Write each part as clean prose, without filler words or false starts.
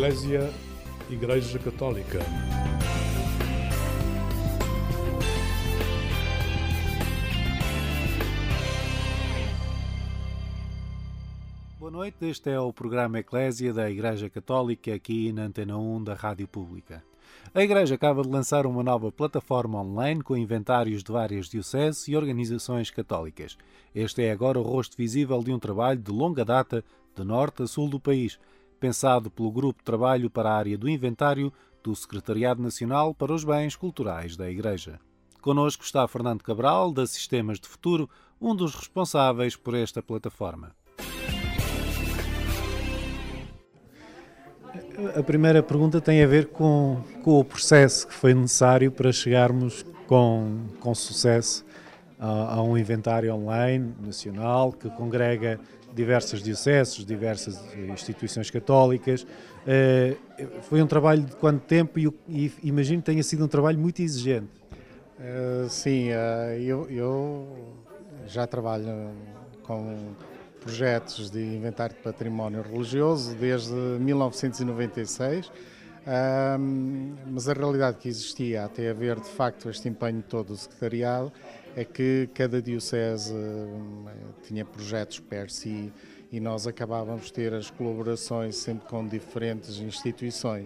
Eclésia, Igreja Católica. Boa noite, este é o programa Eclésia da Igreja Católica aqui na Antena 1 da Rádio Pública. A Igreja acaba de lançar uma nova plataforma online com inventários de várias dioceses e organizações católicas. Este é agora o rosto visível de um trabalho de longa data, de norte a sul do país, pensado pelo Grupo de Trabalho para a área do inventário do Secretariado Nacional para os Bens Culturais da Igreja. Connosco está Fernando Cabral, da Sistemas de Futuro, um dos responsáveis por esta plataforma. A primeira pergunta tem a ver com o processo que foi necessário para chegarmos com sucesso a um inventário online nacional que congrega diversas dioceses, diversas instituições católicas. Foi um trabalho de quanto tempo e imagino que tenha sido um trabalho muito exigente. Sim, eu já trabalho com projetos de inventário de património religioso desde 1996, mas a realidade que existia até haver de facto este empenho todo do secretariado é que cada diocese tinha projetos per si e nós acabávamos de ter as colaborações sempre com diferentes instituições.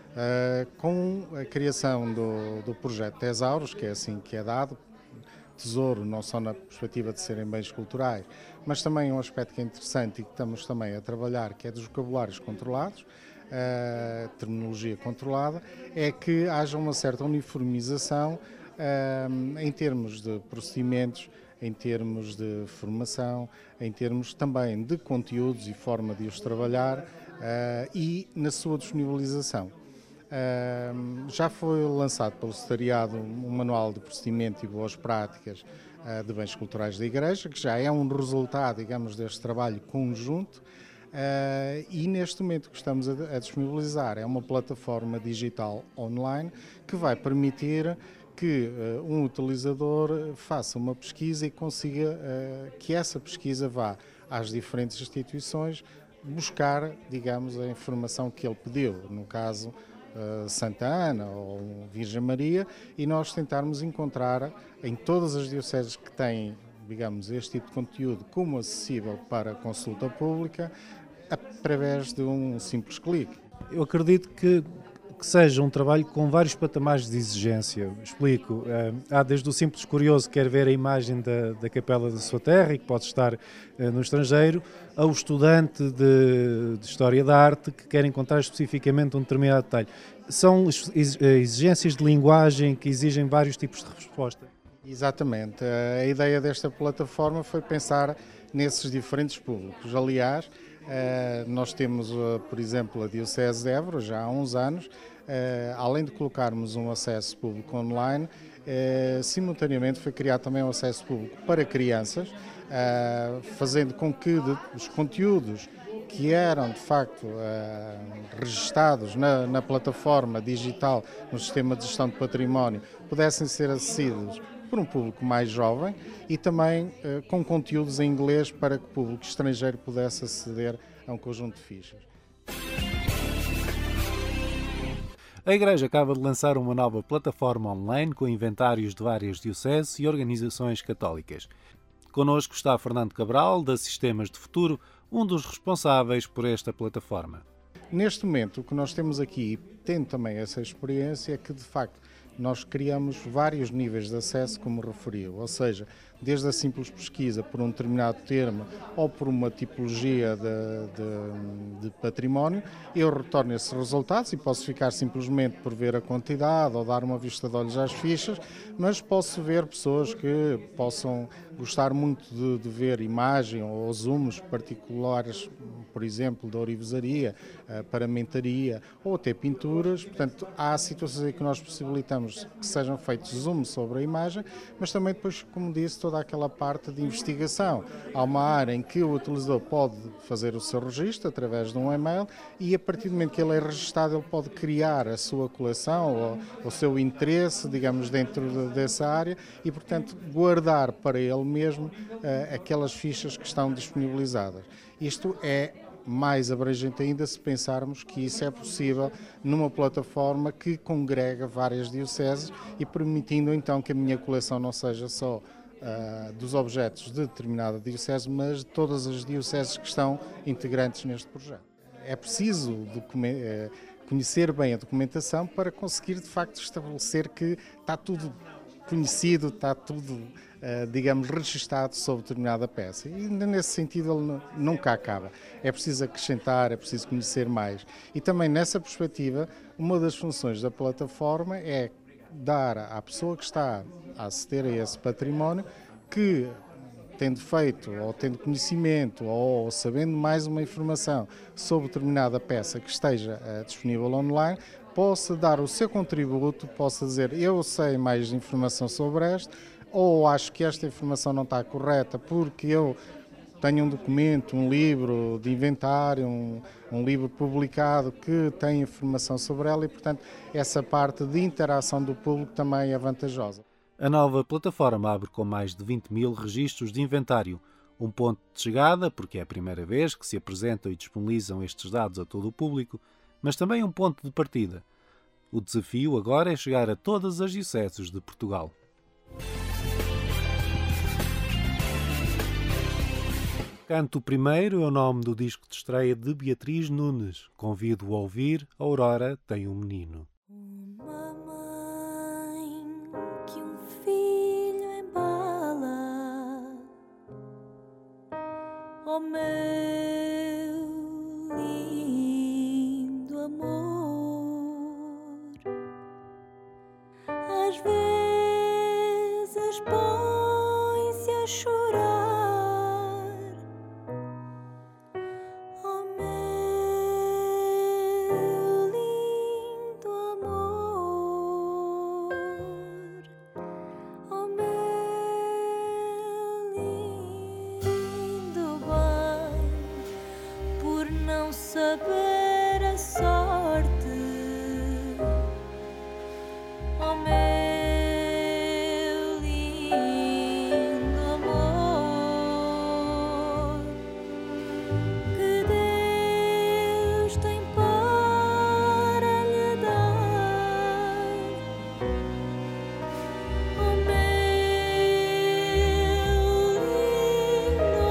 Com a criação do projeto Tesauros, que é assim que é dado, tesouro, não só na perspectiva de serem bens culturais, mas também um aspecto que é interessante e que estamos também a trabalhar, que é dos vocabulários controlados, terminologia controlada, é que haja uma certa uniformização em termos de procedimentos, em termos de formação, em termos também de conteúdos e forma de os trabalhar e na sua disponibilização. Já foi lançado pelo Secretariado um manual de procedimento e boas práticas de bens culturais da Igreja, que já é um resultado, digamos, deste trabalho conjunto, e neste momento o que estamos a disponibilizar é uma plataforma digital online que vai permitir que um utilizador faça uma pesquisa e consiga que essa pesquisa vá às diferentes instituições buscar, digamos, a informação que ele pediu, no caso Santa Ana ou Virgem Maria, e nós tentarmos encontrar em todas as dioceses que têm, digamos, este tipo de conteúdo como acessível para consulta pública através de um simples clique. Eu acredito que seja um trabalho com vários patamares de exigência. Explico. Há desde o simples curioso que quer ver a imagem da capela da sua terra e que pode estar no estrangeiro, ao estudante de História da Arte que quer encontrar especificamente um determinado detalhe. São exigências de linguagem que exigem vários tipos de resposta. Exatamente. A ideia desta plataforma foi pensar nesses diferentes públicos. Aliás, nós temos, por exemplo, a Diocese de Évora, já há uns anos, além de colocarmos um acesso público online, simultaneamente foi criado também um acesso público para crianças, fazendo com que os conteúdos que eram de facto registados na plataforma digital, no sistema de gestão de património, pudessem ser acessíveis por um público mais jovem e também com conteúdos em inglês para que o público estrangeiro pudesse aceder a um conjunto de fichas. A Igreja acaba de lançar uma nova plataforma online com inventários de várias dioceses e organizações católicas. Connosco está Fernando Cabral, da Sistemas de Futuro, um dos responsáveis por esta plataforma. Neste momento, o que nós temos aqui, tendo também essa experiência, é que de facto nós criamos vários níveis de acesso, como referiu, ou seja, desde a simples pesquisa por um determinado termo ou por uma tipologia de património, eu retorno esses resultados e posso ficar simplesmente por ver a quantidade ou dar uma vista de olhos às fichas, mas posso ver pessoas que possam gostar muito de ver imagem ou zooms particulares, por exemplo, da ourivesaria, paramentaria ou até pinturas. Portanto, há situações em que nós possibilitamos que sejam feitos zooms sobre a imagem, mas também depois, como disse, toda aquela parte de investigação. Há uma área em que o utilizador pode fazer o seu registro através de um e-mail e a partir do momento que ele é registado ele pode criar a sua coleção ou o seu interesse, digamos, dentro dessa área e, portanto, guardar para ele mesmo aquelas fichas que estão disponibilizadas. Isto é mais abrangente ainda se pensarmos que isso é possível numa plataforma que congrega várias dioceses e permitindo então que a minha coleção não seja só dos objetos de determinada diocese, mas de todas as dioceses que estão integrantes neste projeto. É preciso conhecer bem a documentação para conseguir de facto estabelecer que está tudo conhecido, está tudo, digamos, registado sobre determinada peça. E nesse sentido ele nunca acaba. É preciso acrescentar, é preciso conhecer mais. E também nessa perspectiva, uma das funções da plataforma é dar à pessoa que está a aceder a esse património que, tendo feito, ou tendo conhecimento, ou sabendo mais uma informação sobre determinada peça que esteja disponível online, possa dar o seu contributo, possa dizer eu sei mais informação sobre esta, ou acho que esta informação não está correta porque eu tenho um documento, um livro de inventário, um livro publicado que tem informação sobre ela e, portanto, essa parte de interação do público também é vantajosa. A nova plataforma abre com mais de 20 mil registros de inventário. Um ponto de chegada, porque é a primeira vez que se apresentam e disponibilizam estes dados a todo o público, mas também um ponto de partida. O desafio agora é chegar a todas as dioceses de Portugal. Canto Primeiro é o nome do disco de estreia de Beatriz Nunes. Convido a ouvir Aurora tem um menino. Uma mãe que um filho embala, oh meu lindo amor, às vezes põe-se a chorar. Saber a sorte, oh meu lindo amor, que Deus tem para lhe dar, oh meu lindo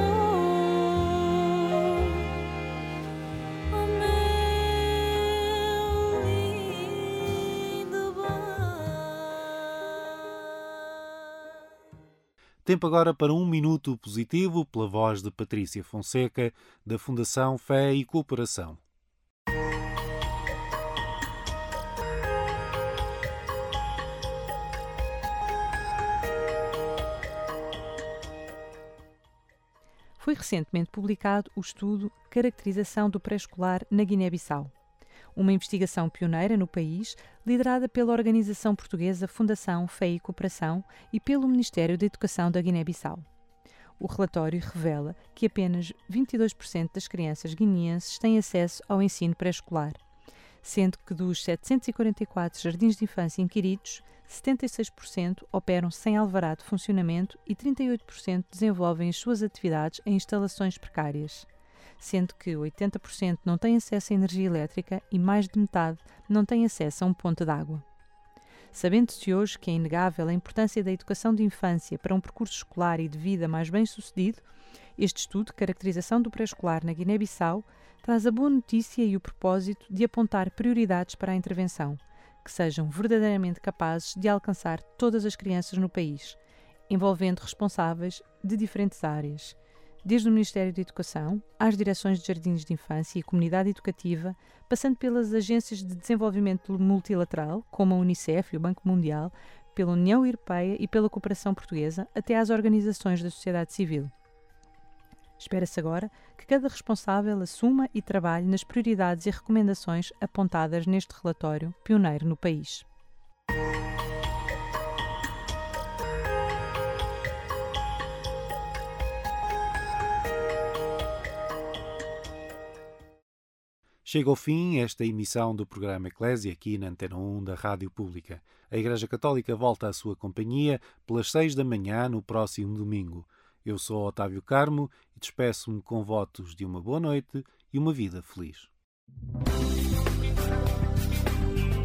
amor. Tempo agora para um minuto positivo pela voz de Patrícia Fonseca, da Fundação Fé e Cooperação. Foi recentemente publicado o estudo Caracterização do Pré-Escolar na Guiné-Bissau, uma investigação pioneira no país, liderada pela organização portuguesa Fundação Fé e Cooperação e pelo Ministério da Educação da Guiné-Bissau. O relatório revela que apenas 22% das crianças guineenses têm acesso ao ensino pré-escolar, sendo que dos 744 jardins de infância inquiridos, 76% operam sem alvará de funcionamento e 38% desenvolvem as suas atividades em instalações precárias, sendo que 80% não têm acesso à energia elétrica e mais de metade não têm acesso a um ponto de água. Sabendo-se hoje que é inegável a importância da educação de infância para um percurso escolar e de vida mais bem-sucedido, este estudo, Caracterização do Pré-Escolar na Guiné-Bissau, traz a boa notícia e o propósito de apontar prioridades para a intervenção, que sejam verdadeiramente capazes de alcançar todas as crianças no país, envolvendo responsáveis de diferentes áreas, desde o Ministério da Educação, às direções de jardins de infância e comunidade educativa, passando pelas agências de desenvolvimento multilateral, como a Unicef e o Banco Mundial, pela União Europeia e pela Cooperação Portuguesa, até às organizações da sociedade civil. Espera-se agora que cada responsável assuma e trabalhe nas prioridades e recomendações apontadas neste relatório pioneiro no país. Chega ao fim esta emissão do programa Eclésia aqui na Antena 1 da Rádio Pública. A Igreja Católica volta à sua companhia pelas 6 da manhã no próximo domingo. Eu sou Otávio Carmo e Despeço-me com votos de uma boa noite e uma vida feliz.